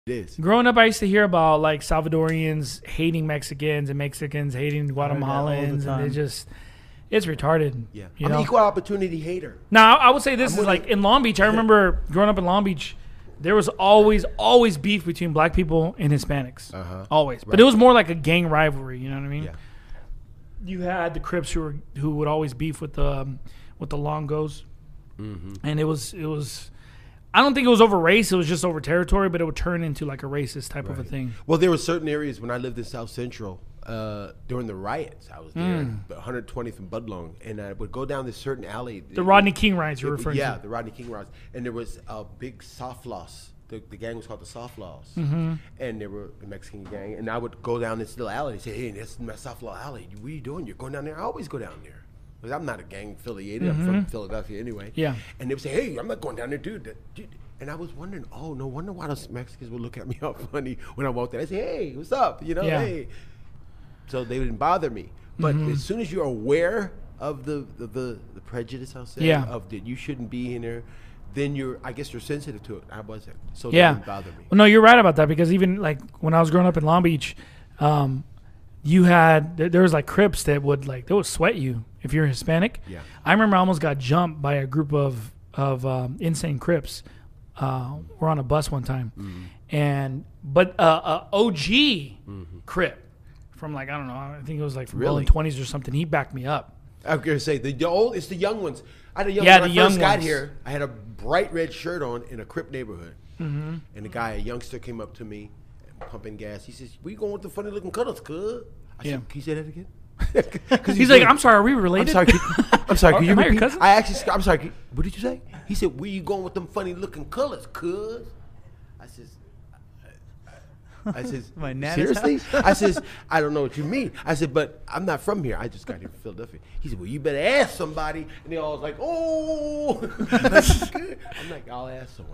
It is. Growing up, I used to hear about like Salvadorians hating Mexicans and Mexicans hating Guatemalans, and it's retarded. Yeah, I'm an equal opportunity hater. Now, I would say this is like in Long Beach. I remember growing up in Long Beach, there was always beef between black people and Hispanics, always. But it was more like a gang rivalry. You know what I mean? Yeah. You had the Crips who would always beef with the Longos, and it was. I don't think it was over race. It was just over territory, but it would turn into like a racist type of a thing. Well, there were certain areas when I lived in South Central during the riots. I was there, 120th and Budlong, and I would go down this certain alley. The Rodney King riots you're referring to. Yeah, the Rodney King riots. And there was a big soft loss. The gang was called the Soft Laws. And they were the Mexican gang. And I would go down this little alley and say, hey, that's my Soft Law alley. What are you doing? You're going down there? I always go down there. Because I'm not a gang affiliated. I'm from Philadelphia anyway. Yeah. And they would say, hey, I'm not going down there, dude. And I was wondering, oh, no wonder why those Mexicans would look at me all funny when I walked there. I say, hey, what's up? You know, hey. So they didn't bother me. But as soon as you're aware of the prejudice, I'll say, of that you shouldn't be in there, then I guess you're sensitive to it. I wasn't. So it didn't bother me. Well, no, you're right about that, because even like when I was growing up in Long Beach, there was like Crips that would sweat you if you're Hispanic. Yeah. I remember I almost got jumped by a group of insane Crips. We're on a bus one time, but OG Crip from like, I don't know, I think it was like from early 20s or something. He backed me up. I was gonna say it's the young ones. I had a young when I first got here. I had a bright red shirt on in a Crip neighborhood, and a youngster came up to me, pumping gas. He says, "We going with the funny looking colors, cuz?" I said, "Can you say that again?" He's like, "I'm sorry, are we related?" I'm sorry. Can you repeat? Your cousin? I'm sorry. What did you say? He said, "Where you going with them funny looking colors, cuz?" I says, seriously? I says, I don't know what you mean. I said, but I'm not from here. I just got here from Philadelphia. He said, well, you better ask somebody. And they all was like, oh. I'm like, I'll ask someone.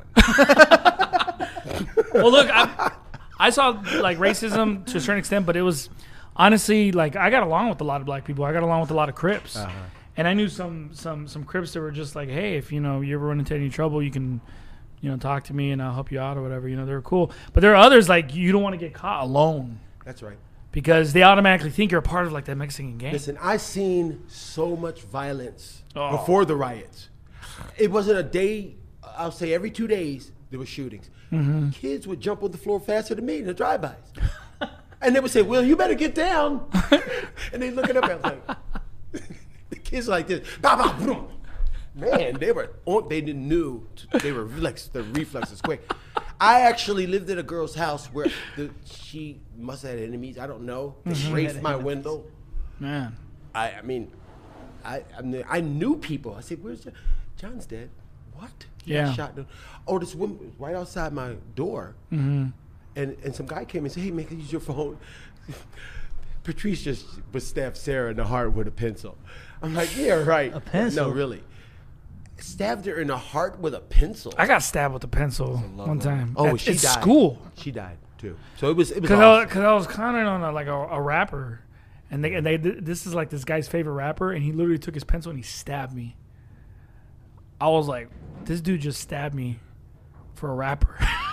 Well, look, I saw like racism to a certain extent, but it was honestly like I got along with a lot of black people. I got along with a lot of Crips. And I knew some Crips that were just like, hey, if you ever run into any trouble, you can talk to me and I'll help you out or whatever. They're cool. But there are others like you don't want to get caught alone. That's right. Because they automatically think you're a part of like that Mexican gang. Listen, I seen so much violence before the riots. It wasn't a day. I'll say every 2 days there were shootings. Kids would jump on the floor faster than me in the drive-bys. And they would say, "Will, you better get down." And they look it up and I was like, the kids like this. Bah, bah, boom. Man, they were the reflexes quick. I actually lived at a girl's house where she must have had enemies. I don't know. They raped my window. Man, I mean, I knew people. I said, "Where's John? John's dead." What? He got shot. Oh, this woman was right outside my door, and some guy came and said, "Hey, man, can you use your phone?" Patrice just stabbed Sarah in the heart with a pencil. I'm like, yeah, right. A pencil? No, really. Stabbed her in the heart with a pencil. I got stabbed with a pencil one time. Oh, at she died. School. She died too. So it was because awesome. I was commenting on a rapper, and this is like this guy's favorite rapper, and he literally took his pencil and he stabbed me. I was like, this dude just stabbed me for a rapper.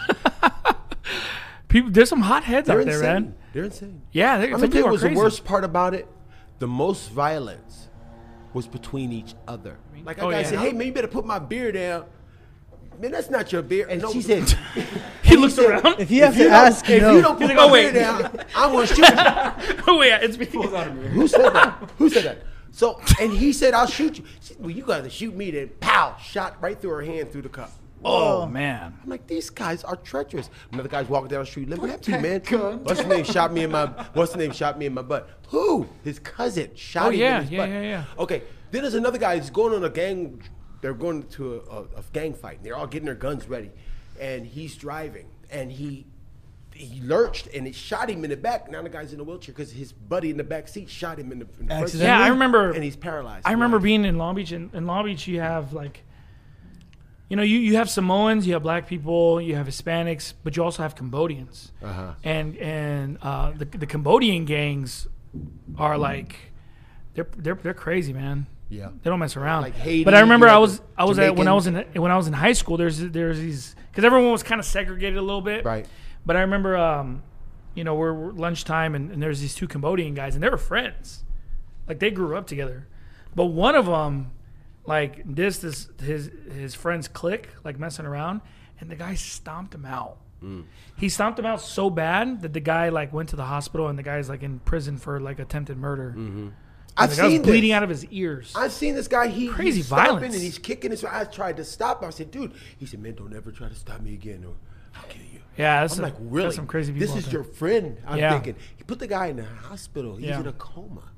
People, there's some hot heads out there, man. They're insane. Yeah, I mean, what was the worst part about it? The most violence was between each other. Like a guy said, "Hey, man, you better put my beer down." Man, that's not your beer. And she said, he looks around. If you have to ask, if you don't put my beer down, I'm going to shoot you. Oh, wait, it's me. Who said that? Who said that? So, and he said, "I'll shoot you." She said, "Well, you got to shoot me." Then, pow, shot right through her hand through the cup. Oh, man. I'm like, these guys are treacherous. Another guy's walking down the street. Let me have you, man. What's his name shot me in my butt? Who? His cousin shot him in his butt. Yeah. Okay. Then there's another guy who's going on a gang. They're going to a gang fight. And they're all getting their guns ready. And he's driving. And he lurched and it shot him in the back. Now the guy's in a wheelchair because his buddy in the back seat shot him in the front seat. Yeah, I remember. And he's paralyzed. I remember being in Long Beach. In Long Beach, you have like, you have Samoans, you have black people, you have Hispanics, but you also have Cambodians. And the Cambodian gangs are like, they're crazy, man. Yeah, they don't mess around. Like Haiti, but I remember when I was in high school. There's these because everyone was kind of segregated a little bit. Right. But I remember, we're lunchtime and there's these two Cambodian guys and they were friends. Like they grew up together. But one of them, like his friends click, like messing around, and the guy stomped him out. He stomped him out so bad that the guy like went to the hospital and the guy's like in prison for like attempted murder. I've the guy was seen bleeding this. out of his ears. I've seen this guy. Crazy he's stomping violence. and he's kicking his. I tried to stop him. I said, "Dude," he said, "Man, don't ever try to stop me again, or I'll kill you." Yeah, I'm like, really? That's some crazy people. This out is there. your friend. I'm Yeah. thinking. He put the guy in the hospital. He's Yeah. in a coma.